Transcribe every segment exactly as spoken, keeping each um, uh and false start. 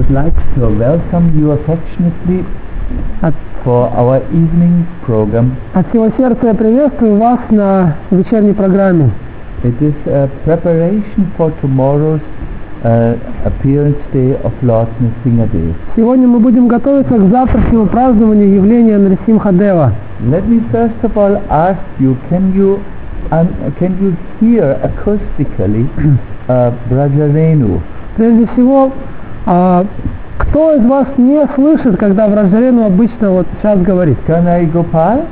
would like to welcome you affectionately От, for our evening program. от всего сердца я приветствую вас на вечерней программе. It is a preparation for tomorrow's uh, appearance day of Lord Nrsimhadev. Сегодня мы будем готовиться к завтрашнему празднованию явления Нрсимхадева. Let me first of all ask you, can you um, can you hear acoustically uh, Brajarenu? Прежде всего, а, кто из вас не слышит, когда Враджарену обычно вот сейчас говорит? Kanai Gopal?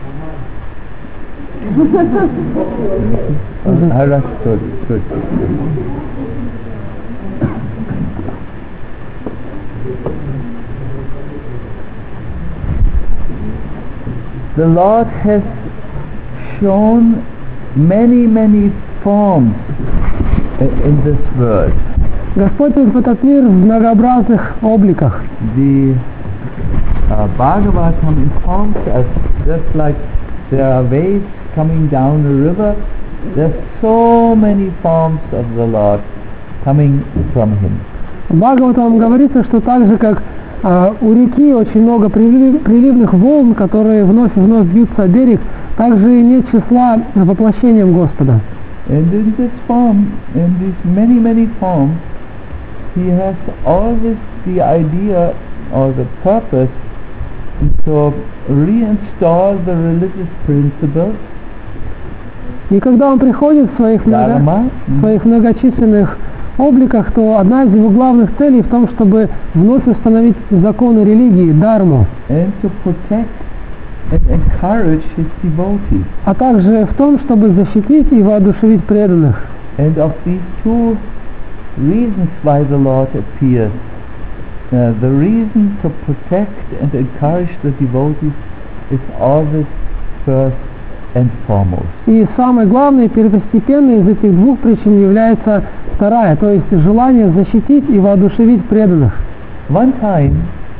Alright, good, good. The Lord has shown many, many forms in this world. Господь в этот мир в многообразных обликах. The uh, Bhagavatam informs us, just like there are waves coming down a river, there's so many forms of the Lord coming from Him. В Бхагаватам говорится, что так же, как а, у реки очень много прилив, приливных волн, которые вновь и вновь бьются о берег, также и нет числа воплощением Господа. And in this form, in these many, many forms, He has always the idea or the purpose to reinstall the religious principles. И когда Он приходит в своих, много, в своих многочисленных обликах, то одна из его главных целей в том, чтобы вновь установить законы религии, дарму, and to protect and encourage his devotees. А также в том, чтобы защитить и воодушевить преданных. And of these two reasons why the Lord appears, uh, the reason to protect and encourage the devotees is always first and foremost. И самое главное, первостепенное из этих двух причин является вторая, то есть желание защитить и воодушевить преданных. One time,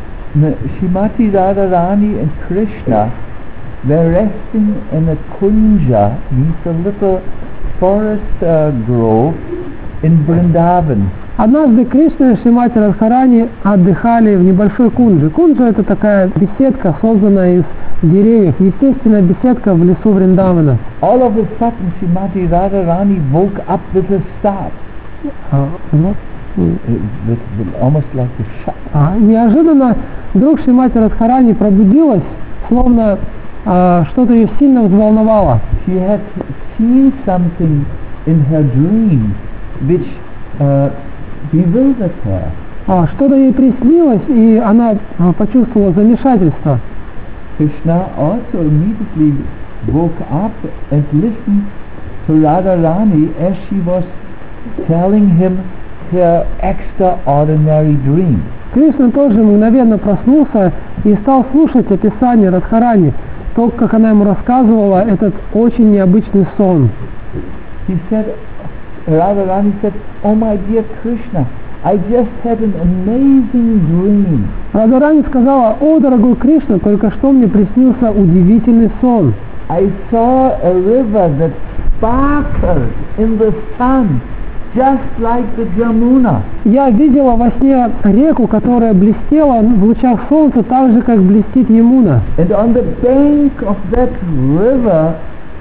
Srimati Radharani and Krishna were resting in a kunja, means a little forest uh, grove in Vrindavan. Однажды Кришна и Шримати Радхарани отдыхали в небольшой кунже. Кунжа — это такая беседка, созданная из деревьев, естественная беседка в лесу Вриндавана. All of a sudden, Srimati Radharani woke up with a start. Uh, what? With, with almost like a shock. А, неожиданно вдруг Шримати Радхарани пробудилась, словно а, что-то ее сильно взволновало. She had seen something in her dream which uh, bewildered her. А, что-то ей приснилось, и она а, почувствовала замешательство. Krishna also immediately woke up and listened to Radharani as she was telling him her extraordinary dream. Кришна тоже мгновенно проснулся и стал слушать описание Радхарани, то, как она ему рассказывала этот очень необычный сон. He said, Radharani said, "Oh my dear Krishna, I just had an amazing dream." Радхарани сказала: «О, дорогой Кришна, только что мне приснился удивительный сон. I saw a river that sparkled in the sun, just like the Jamuna. Я видела во сне реку, которая блестела в лучах солнца, так же, как блестит Ямуна. And on the bank of that river,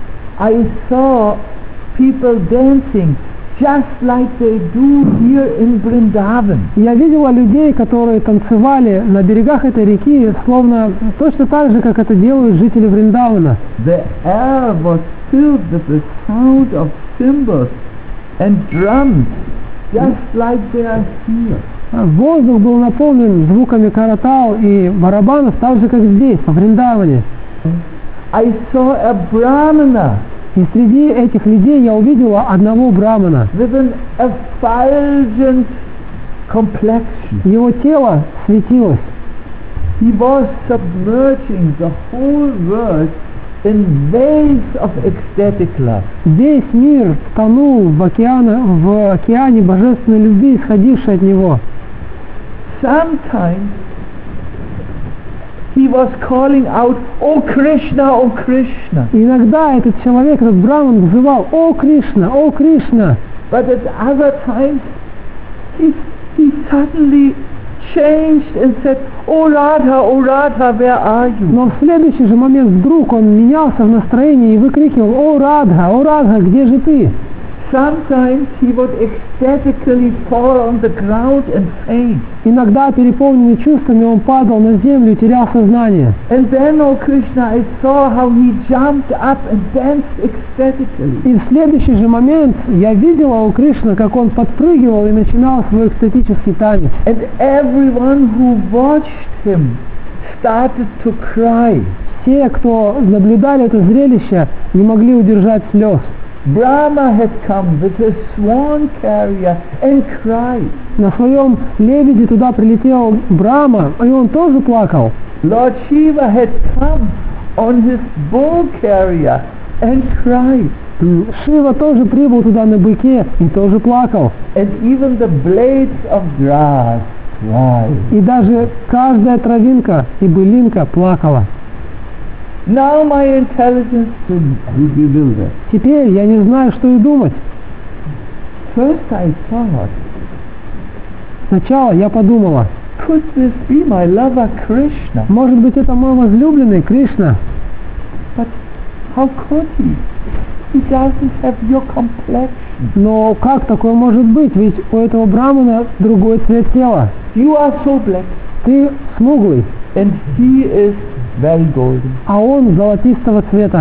I saw people dancing, just like they do here in Vrindavan." Я видела людей, которые танцевали на берегах этой реки, словно точно так же, как это делают жители Вриндавана. The air was filled with the sound of cymbals and drums, just like they are here. Воздух был наполнен звуками каратал и барабанов, так же, как здесь, во Вриндаване. I saw a Brahmana И среди этих людей я увидела одного брамана. with an effulgent complexion. Его тело светилось. He was submerging the whole world in waves of ecstatic love. Весь мир тонул в океане, в океане божественной любви, исходившей от него. Sometimes he was calling out, "Oh Krishna, oh Krishna." И иногда этот человек, этот браман, взывал: «О Кришна, о Кришна!» But at other times, he, he suddenly changed and said, "Oh Radha, oh Radha, where are you?" Но в следующий же момент вдруг он менялся в настроении и выкрикивал: «О Радха, о Радха, где же ты?» Sometimes he would ecstatically fall on the ground and faint. Иногда, переполненный чувствами, он падал на землю и терял сознание. And then, oh Krishna, I saw how he jumped up and danced ecstatically. И в следующий же момент я видела у Кришны, как он подпрыгивал и начинал свой экстатический танец. And everyone who watched him started to cry. Те, кто наблюдали это зрелище, не могли удержать слез. Brahma had come with his swan carrier and cried. На своем лебеде туда прилетел Брахма, и он тоже плакал. Lord Shiva had come on his bull carrier and cried. Шива тоже прибыл туда на быке и тоже плакал. And even the blades of grass cried. И даже каждая травинка и былинка плакала. Now my intelligence is bewildered. Теперь я не знаю, что и думать. First I thought, Сначала я подумала, could this be my lover Krishna? может быть, это мой возлюбленный Кришна. But how could he? He doesn't have your complexion. Но как такое может быть? Ведь у этого брамана другой цвет тела. You are so black, Ты смуглый, and he is very golden. а он золотистого цвета.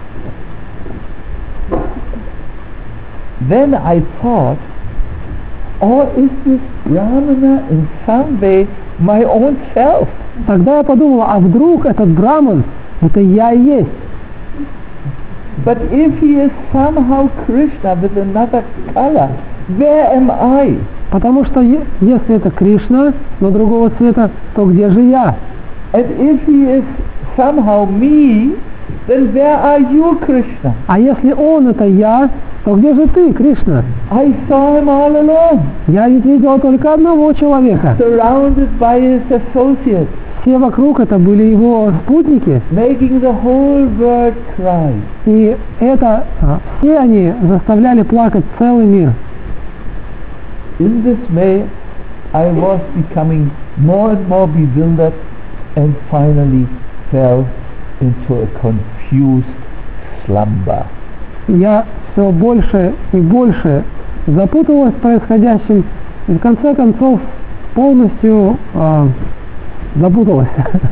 Then I thought, or is this Brahmana in some way my own self? Тогда я подумала, а вдруг этот браман, это я и есть? But if he is somehow Krishna with another color, where am I? Потому что е- если это Кришна, но другого цвета, то где же я? And if he is somehow me, then where are you, Krishna? А если он это я, то где же ты, Кришна? I saw him all alone, Я ведь видела только одного человека. surrounded by his associates, Все вокруг это были его спутники. making the whole world cry. И это, а, все они заставляли плакать целый мир. In this way, I was becoming more and more bewildered and finally fell into a confused slumber. Я все больше и больше запуталась в происходящем и в конце концов полностью а, запуталась.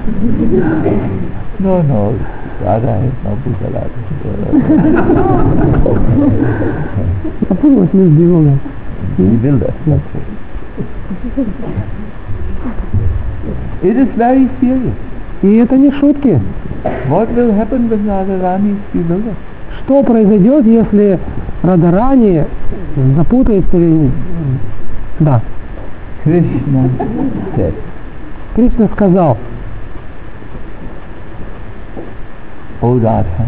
No, no, Radha is not Bhutarada. Запуталась между его. Bewildered, that's it. It is very serious. И это не шутки. What will happen when Radharani is bewildered? Что произойдет, если Радарани запутается или... Да. Krishna said, Кришна сказал: O Radha,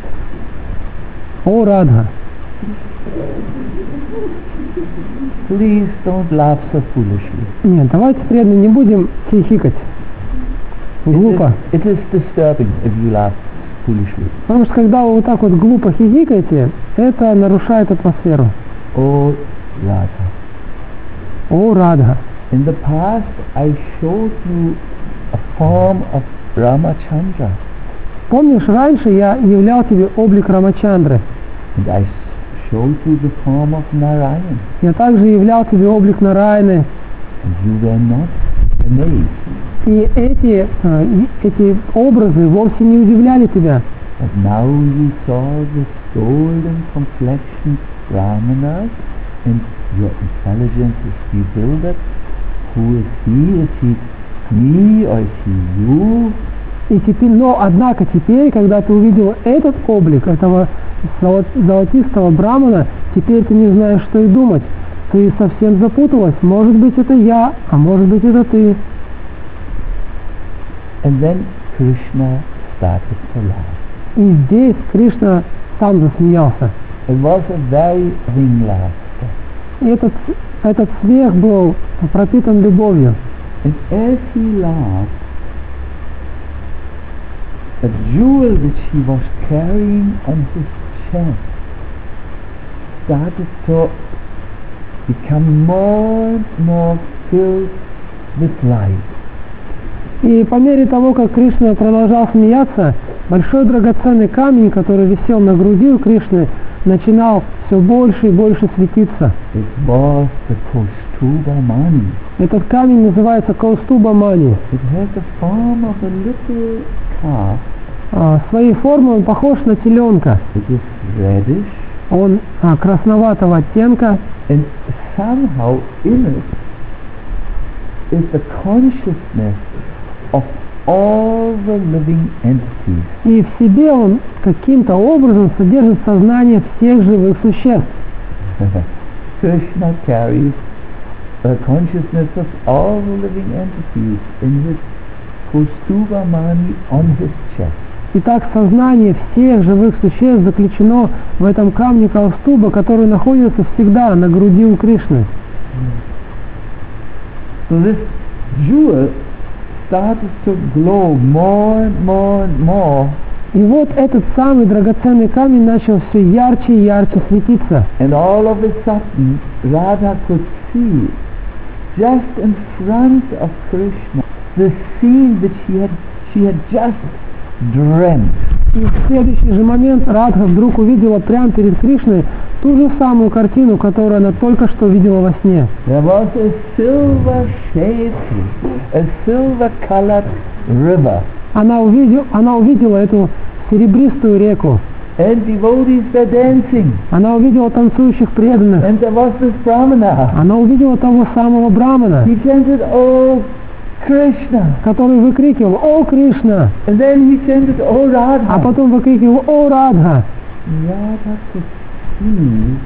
«О, Радха, please don't laugh so foolishly. нет, давайте преданно не будем хихикать. Глупо. It is, it is disturbing if you laugh foolishly. Потому что когда вы вот так вот глупо хихикаете, это нарушает атмосферу. O Radha, О, Радха, in the past I showed you a form of Ramachandra, помнишь, раньше я являл тебе облик Рамачандры. and I showed you the form of Narayan, Я также являл тебе облик Нараяны. and you were not amazed. И эти, а, и эти образы вовсе не удивляли тебя. But now you saw this golden complexion Brahmana, and your intelligence is bewildered. Who is he? Is he me or is he you? И теперь, но, однако, теперь, когда ты увидел этот облик, этого золо- золотистого брамана, теперь ты не знаешь, что и думать. Ты совсем запуталась. Может быть, это я, а может быть, это ты. And then Krishna started to laugh. И здесь Кришна сам засмеялся. It was a very ring laughter. И этот, этот смех был пропитан любовью. And as he laughed, a jewel which he was carrying on his chest started to become more and more filled with light. И по мере того, как Кришна продолжал смеяться, большой драгоценный камень, который висел на груди у Кришны, начинал все больше и больше светиться. It was the Kaustuba Mani. Этот камень называется Каустуба Мани. It has the form of a little calf. А, своей формой он похож на теленка. It is reddish, Он а, красноватого оттенка, and somehow in it is the consciousness of all the living entities. и в себе он каким-то образом содержит сознание всех живых существ. Krishna carries the consciousness of all the living entities in his Kaustuba Mani on his chest. Итак, сознание всех живых существ заключено в этом камне Каустуба, который находится всегда на груди у Кришны. So this jewel started to glow more and more and more, И вот этот самый драгоценный камень начал все ярче и ярче светиться. and all of a sudden Radha could see just in front of Krishna the scene which she had she had just dreamt. И в следующий же момент Радха вдруг увидела прямо перед Кришной ту же самую картину, которую она только что видела во сне. There was a silver shaded, a silver colored river, Она увидела, она увидела эту серебристую реку. and devotees were dancing, Она увидела танцующих преданных. and there was this brahmana. Она увидела того самого Брамана, He chanted, "Oh Krishna," который выкрикивал «О, Кришна!», and then he chanted, "Oh а Radha." потом выкрикивал «О, Радха!». Radha could see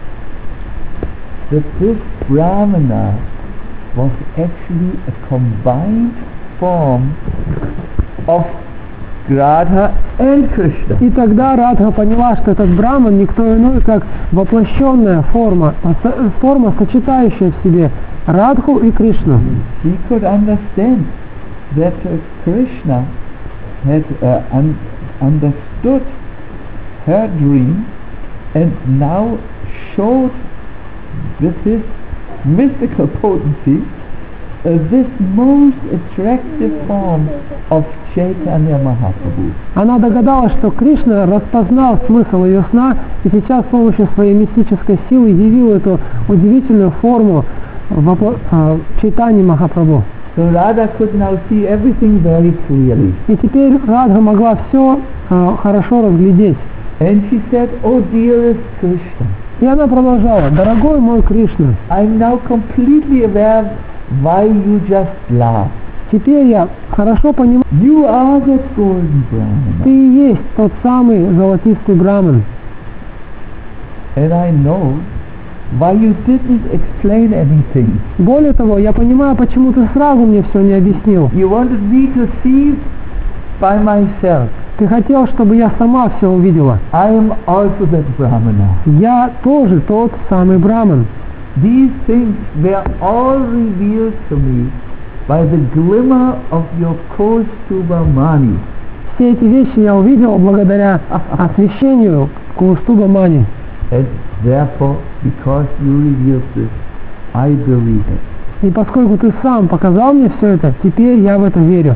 that this brahmana was actually a combined form of Radha and Krishna. И тогда Радха поняла, что этот Браман никто иной, как воплощенная форма, со- форма, сочетающая в себе Радху и Кришну. She could understand that uh, Krishna had uh, un- understood her dream and now showed with his mystical potency uh, this most attractive form of Chaitanya Mahaprabhu. Она догадалась, что Кришна распознал смысл ее сна и сейчас с помощью своей мистической силы явил эту удивительную форму вопло- а, Чайтани Махапрабху. So Radha could now see everything very clearly. И теперь Радха могла все хорошо разглядеть. And she said, "Oh dearest Krishna, И она продолжала: «Дорогой мой Кришна, I'm now completely aware why you just laughed. теперь я хорошо понимаю, You are that golden ты Brahmana. и есть тот самый золотистый Браман. And I know why you didn't explain anything. Более того, я понимаю, почему ты сразу мне все не объяснил. You wanted me to see by myself. Ты хотел, чтобы я сама все увидела. I am also that Brahmana. Я тоже тот самый Браман. These things were all revealed to me by the glimmer of your Kaustuba Mani. Все эти вещи я увидел благодаря освещению Каустуба Мани. And therefore, because you revealed this, I believe it." И поскольку ты сам показал мне все это, теперь я в это верю.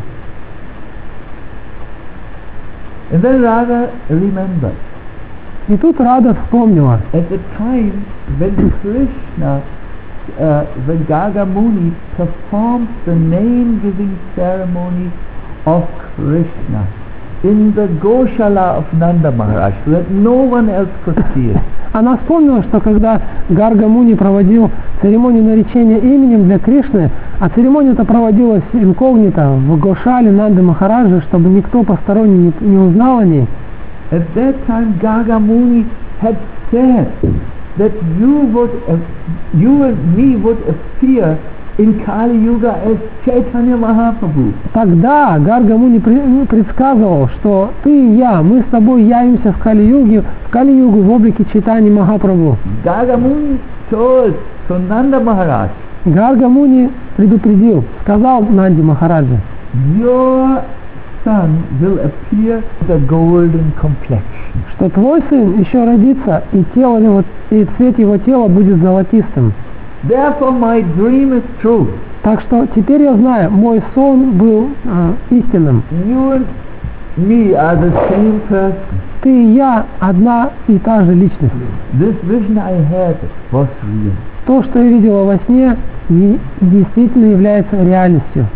And then Radha remembered. И тут Рада вспомнила. At the time when Krishna, uh, when Gagamuni performed the name-giving ceremony of Krishna in the Goshala of Nanda Maharaj, so that no one else could see it. Она вспомнила, что когда Гарга Муни проводил церемонию наречения именем для Кришны, а церемония эта проводилась инкогнито в Гошале Нанды Махараджа, чтобы никто посторонний не, не узнал о ней. At that time Gagamuni had said that you would, uh, you and me would appear in Kali Yuga as Chaitanya Mahaprabhu. Тогда Гарга Муни при- предсказывал, что ты и я, мы с тобой явимся в Кали-югу, в Кали-югу в облике Чайтани Махапрабху. Gagamuni told to Nanda Maharaj, Гарга Муни предупредил, сказал Нанди Махараджа: your son will appear with a golden complexion. что твой сын еще родится, и тело его, и цвет его тела будет золотистым. Therefore my dream is true. Так что теперь я знаю, мой сон был э, истинным. You and me are the same person. Ты и я одна и та же личность. This vision I had was real. То, что я видела во сне, и действительно является реальностью.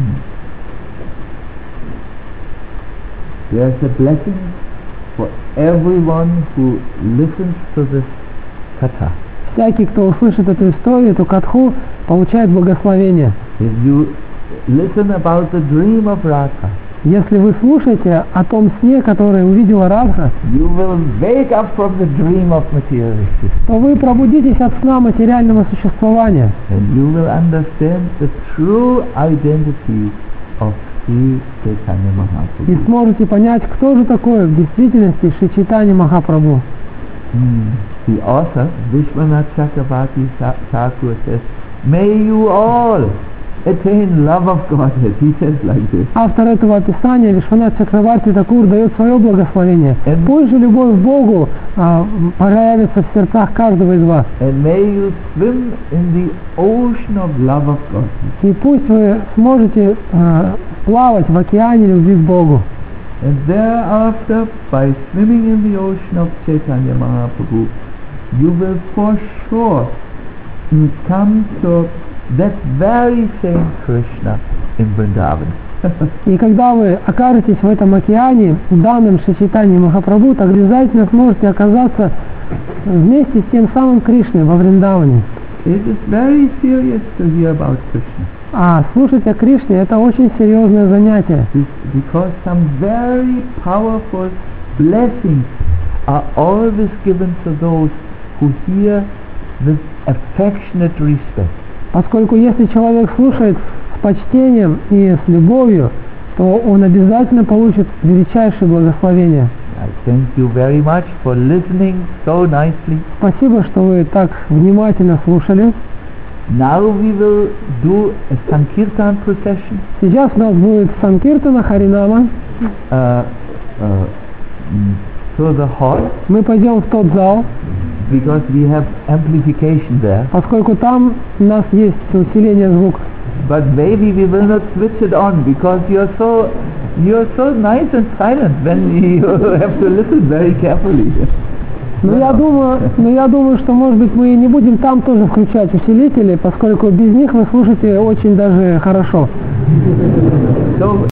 There's a blessing for everyone who listens to this katha. Всякий, кто услышит эту историю, эту катху, получает благословение. If you listen about the dream of Radha, Если вы слушаете о том сне, который увидела Радха, you will wake up from the dream of materialism, то вы пробудитесь от сна материального существования. and you will understand the true identity of Sri Chaitanya И Mahaprabhu. сможете понять, кто же такой в действительности Шри Чайтанья Махапрабху. Hmm. The author, Vishwanath Chakravarti Tha- Thakur, says, may you all attain love of Godhead. He says like this. Автор этого описания, Вишванат Чакраварти Такур, дает свое благословение. And- Пусть же любовь к Богу а, появится в сердцах каждого из вас. And may you swim in the ocean of love of Godhead. И пусть вы сможете а, плавать в океане любви к Богу. And thereafter, by swimming in the ocean of Chaitanya Mahaprabhu, you will for sure mm, come to that very same Krishna in Vrindavan. И когда вы окажетесь в этом океане, данным Шри Чайтанье Махапрабху, так обязательно сможете оказаться вместе с тем самым Кришной во Вриндаване. It is very serious to hear about Krishna, А слушать о Кришне — это очень серьезное занятие. be- because some very powerful blessings are always given to those who hear with affectionate respect. Поскольку если человек слушает с почтением и с любовью, то он обязательно получит величайшее благословение. I thank you very much for listening so nicely. Спасибо, что вы так внимательно слушали. Now we will do a Sankirtan procession Сейчас у нас будет Санкиртана Харинама. uh, uh, mm, to the hall, Мы пойдем в тот зал, because we have amplification there. поскольку там у нас есть усиление звука. But maybe we will not switch it on because you're so you're so nice and silent when you have to listen very carefully. Но я думаю, но я думаю, что может быть мы не будем там тоже включать усилители, поскольку без них вы слушаете очень даже хорошо. So